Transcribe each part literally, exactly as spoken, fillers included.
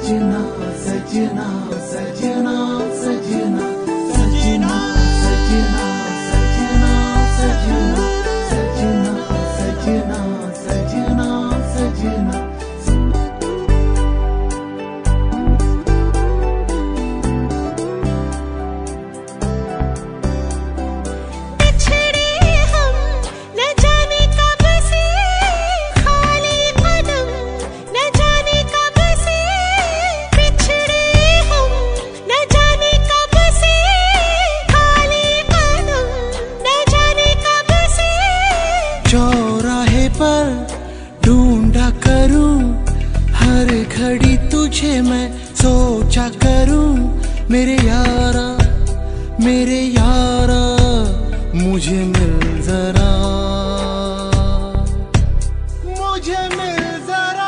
सजना सजना सजना सजना सजना सजना सजना सजना सजना सजना सजना सजना चौराहे पर ढूंढा करूं, हर घड़ी तुझे मैं सोचा करूं। मेरे यारा मेरे यारा मुझे मिल जरा, मुझे मिल जरा।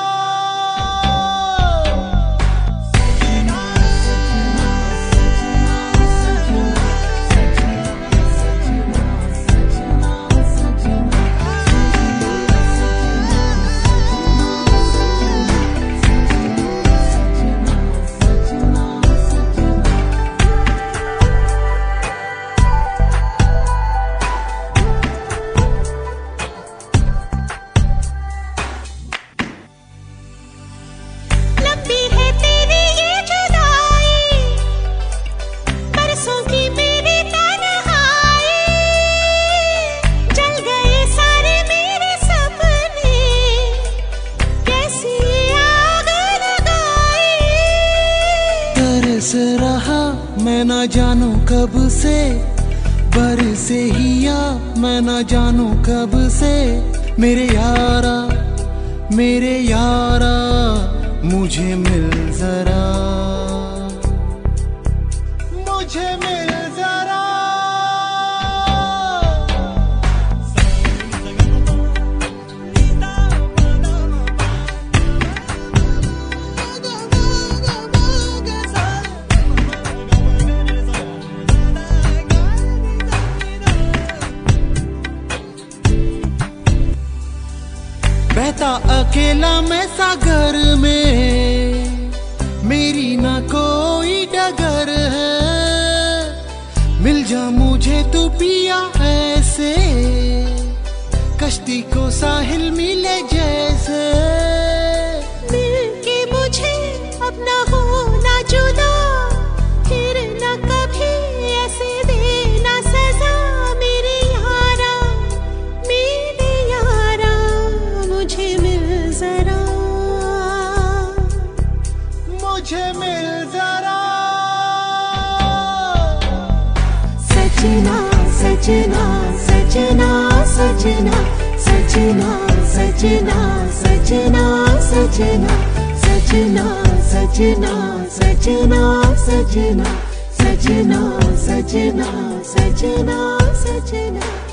बरस रहा मैं ना जानू कब से, बरसे ही या मैं ना जानू कब से। मेरे यारा मेरे यारा मुझे मिल जरा, मुझे मिल जरा। बहता अकेला मैं सागर में, मेरी ना कोई डगर है। मिल जा मुझे तू पिया ऐसे, कश्ती को साहिल मिले जैसे। मिलके मुझे अपना होना जुदा, फिर ना कभी ऐसे देना सजा। मेरे यारा मेरे यारा मुझे मिल जरा, मुझे मिल जरा। सजना सजना सजना सजना सजना सजना सजना सजना सजना सजना सजना सजना सजना सजना सजना सजना।